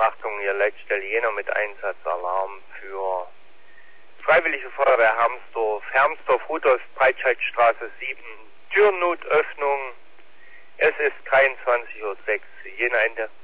Achtung, hier Leitstelle Jena mit Einsatzalarm für Freiwillige Feuerwehr Hermsdorf, Rudolf, Breitscheidstraße 7, Türnotöffnung. Es ist 23:06 Uhr, Jena Ende.